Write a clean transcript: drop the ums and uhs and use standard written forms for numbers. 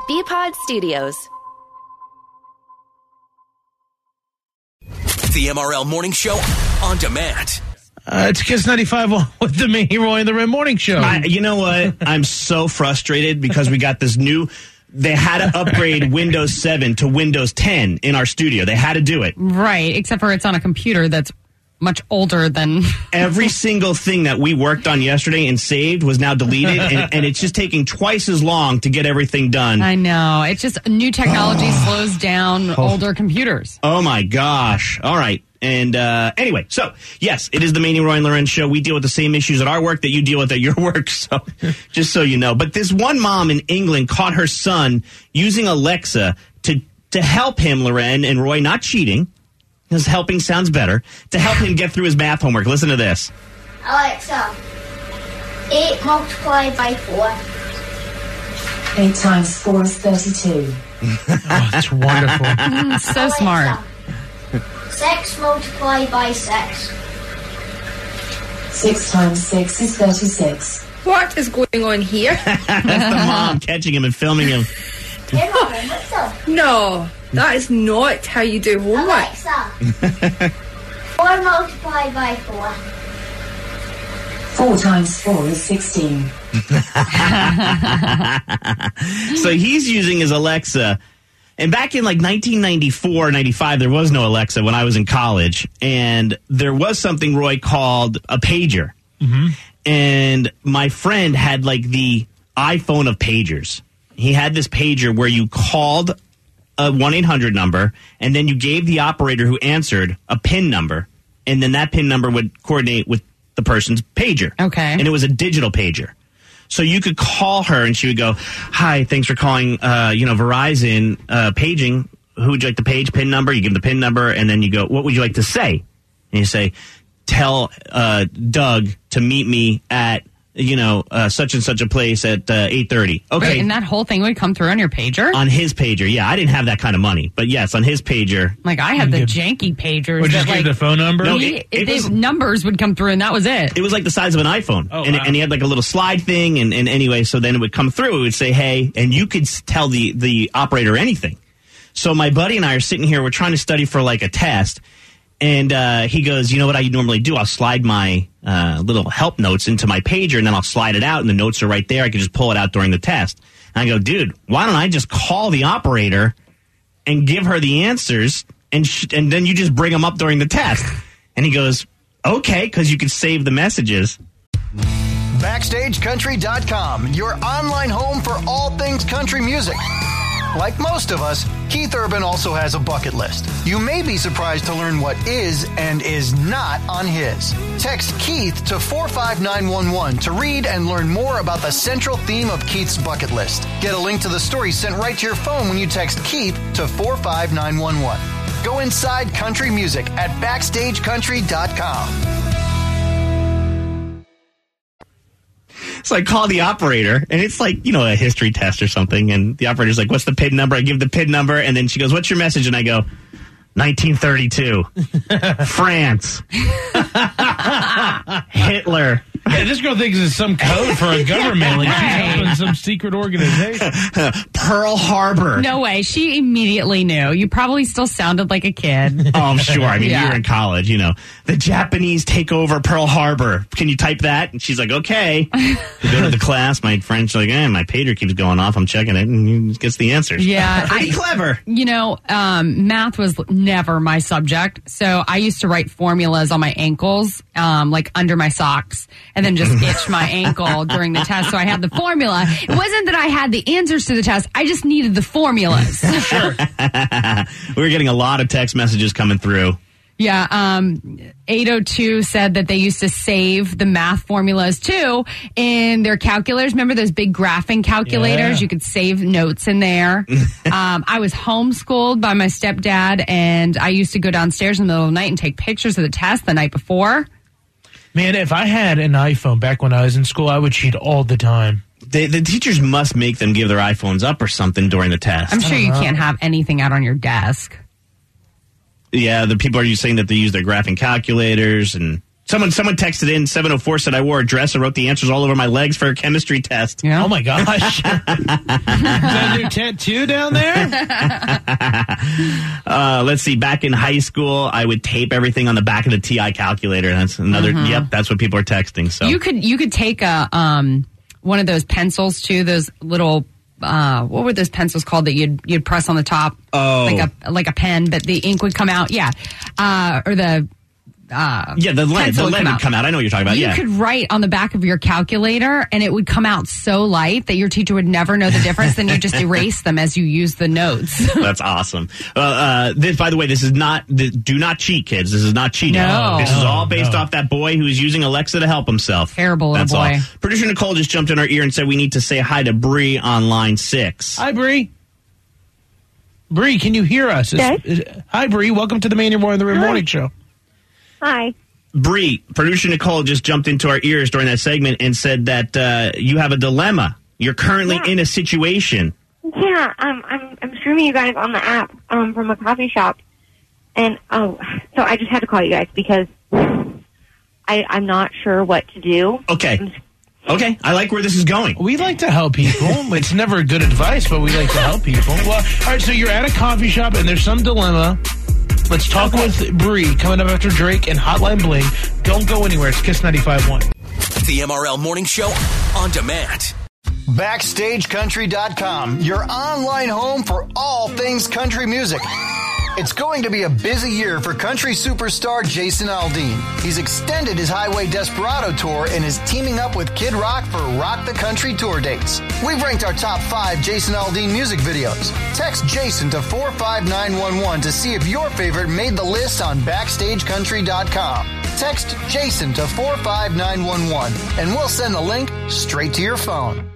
BPod Studios. The MRL Morning Show on demand. It's Kiss 95 with the Me, Roy, and the Red Morning Show. You know what? I'm so frustrated because we got this new... They had to upgrade Windows 7 to Windows 10 in our studio. They had to do it. Right, except for it's on a computer that's much older than... Every single thing that we worked on yesterday and saved was now deleted, and it's just taking twice as long to get everything done. I know. It's just new technology slows down older computers. Oh, my gosh. All right. And anyway, so, yes, it is the Manny, Roy, and Loren show. We deal with the same issues at our work that you deal with at your work, so just so you know. But this one mom in England caught her son using Alexa to help him, Loren and Roy, not cheating, because helping sounds better, to help him get through his math homework. Listen to this. Alexa, 8 multiplied by 4. 8 times 4 is 32. Oh, that's wonderful. So Alexa, smart. 6 multiplied by 6. 6 times 6 is 36. What is going on here? That's the mom catching him and filming him. Hey, Mom, Alexa. No, that is not how you do homework. Alexa, 4 multiplied by 4. 4 times 4 is 16. So he's using his Alexa. And back in like 1994, 95, there was no Alexa when I was in college. And there was something, Roy, called a pager. Mm-hmm. And my friend had like the iPhone of pagers. He had this pager where you called a 1-800 number, and then you gave the operator who answered a PIN number. And then that PIN number would coordinate with the person's pager. Okay. And it was a digital pager. So you could call her and she would go, "Hi, thanks for calling, Verizon, paging. Who would you like to page? PIN number?" You give the PIN number and then you go, "What would you like to say?" And you say, "Tell Doug to meet me at, such and such a place at 8:30. Okay. Wait, and that whole thing would come through on your pager? On his pager, yeah. I didn't have that kind of money. But yes, on his pager. Like, I had the janky pagers. Would you just give the phone number? No, numbers would come through and that was it. It was like the size of an iPhone. Oh, and wow. he had like a little slide thing. And anyway, so then it would come through. It would say, "Hey," and you could tell the operator anything. So my buddy and I are sitting here. We're trying to study for like a test. And he goes, "You know what I normally do? I'll slide my little help notes into my pager, and then I'll slide it out, and the notes are right there. I can just pull it out during the test." And I go, "Dude, why don't I just call the operator and give her the answers, and then you just bring them up during the test?" And he goes, "Okay," because you can save the messages. BackstageCountry.com, your online home for all things country music. Like most of us, Keith Urban also has a bucket list. You may be surprised to learn what is and is not on his. Text Keith to 45911 to read and learn more about the central theme of Keith's bucket list. Get a link to the story sent right to your phone when you text Keith to 45911. Go inside country music at BackstageCountry.com. So I call the operator, and it's like, a history test or something. And the operator's like, "What's the PIN number?" I give the PIN number, and then she goes, "What's your message?" And I go, 1932. France. Hitler. Yeah, this girl thinks it's some code for a government. Like she's helping some secret organization. Pearl Harbor. No way. She immediately knew. You probably still sounded like a kid. Oh, I'm sure. I mean, Yeah. you're in college, The Japanese take over Pearl Harbor. Can you type that? And she's like, "Okay." We go to the class. My friend's like, my pager keeps going off. I'm checking it. And he gets the answers. Yeah. Pretty clever. Math was never my subject. So I used to write formulas on my ankles, like under my socks, and then just itch my ankle during the test. So I had the formula. It wasn't that I had the answers to the test. I just needed the formulas. Sure. We were getting a lot of text messages coming through. Yeah, 802 said that they used to save the math formulas, too, in their calculators. Remember those big graphing calculators? Yeah. You could save notes in there. I was homeschooled by my stepdad, and I used to go downstairs in the middle of the night and take pictures of the test the night before. Man, if I had an iPhone back when I was in school, I would cheat all the time. The teachers must make them give their iPhones up or something during the test. I'm sure you can't have anything out on your desk. Yeah, the people are saying that they use their graphing calculators, and Someone texted in, 704 said I wore a dress and wrote the answers all over my legs for a chemistry test. Yeah. Oh, my gosh. Is that your tattoo down there? Let's see. Back in high school, I would tape everything on the back of the TI calculator. That's another, yep, that's what people are texting. So you could take a one of those pencils too, those little what were those pencils called that you'd press on the top? Oh. Like a pen, but the ink would come out. Yeah. Or the the lead would come out. I know what you're talking about. You could write on the back of your calculator, and it would come out so light that your teacher would never know the difference. Then you just erase them as you use the notes. That's awesome. This, by the way, do not cheat, kids. This is not cheating. No. This is all based off that boy who is using Alexa to help himself. Terrible That's boy. All. Producer Nicole just jumped in our ear and said we need to say hi to Bree on line 6. Hi, Bree. Bree, can you hear us? Yes. Hi, Bree. Welcome to the Man Your More in the Room morning show. Hi. Bree, producer Nicole just jumped into our ears during that segment and said that you have a dilemma. You're currently in a situation. Yeah, I'm streaming you guys on the app from a coffee shop, and so I just had to call you guys because I'm not sure what to do. Okay, I like where this is going. We like to help people. It's never good advice, but we like to help people. Well, all right, so you're at a coffee shop and there's some dilemma. Let's talk with Bree coming up after Drake and Hotline Bling. Don't go anywhere. It's Kiss 95.1. The MRL Morning Show on demand. BackstageCountry.com, your online home for all things country music. It's going to be a busy year for country superstar Jason Aldean. He's extended his Highway Desperado tour and is teaming up with Kid Rock for Rock the Country tour dates. We've ranked our top 5 Jason Aldean music videos. Text Jason to 45911 to see if your favorite made the list on BackstageCountry.com. Text Jason to 45911 and we'll send the link straight to your phone.